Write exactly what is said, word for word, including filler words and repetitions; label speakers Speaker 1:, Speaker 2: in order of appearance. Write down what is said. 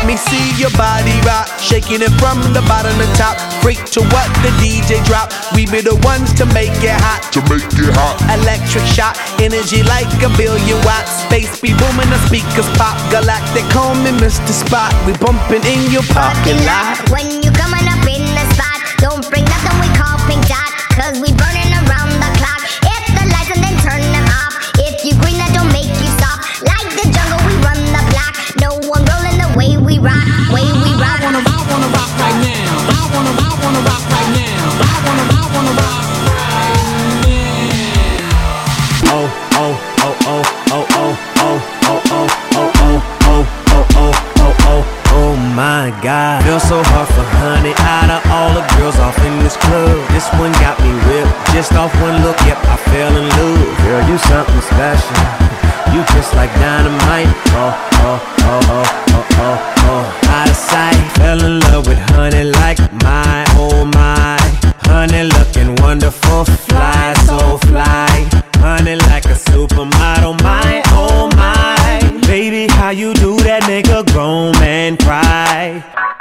Speaker 1: me see your body rock, shaking it from the bottom to top. Freak to what the D J drop. We be the ones to make it hot.
Speaker 2: To make it hot.
Speaker 1: Electric shock, energy like a billion watts. Space be booming, the speakers pop. Galactic, call me Mister Spot. We bumping in your parking lot.
Speaker 3: When you coming up in the spot, don't bring nothing we call pink dot, cause we burning around the clock. Hit the lights and then turn them off. If you green, that don't make you stop. Like the jungle, we run the block. No one rolling the way we rock, way we rock.
Speaker 4: I wanna, I wanna rock right now. I wanna, I wanna rock right now. I wanna, I wanna rock right now.
Speaker 5: Oh, oh, oh, oh, oh, oh, oh, oh, oh, oh, oh, oh, oh, oh, oh, oh, oh my God. Feel so hard for honey. Out of all the girls off in this club, this one got me whipped. Just off one look, yep, I fell in love. Girl, you something special. You just like dynamite. Oh, oh, oh, oh, oh, oh, oh. Out of sight, fell in love with honey like my, oh my. Honey looking wonderful, fly, so fly. Honey like a supermodel, my, oh my. Baby, how you do that, make a grown man cry.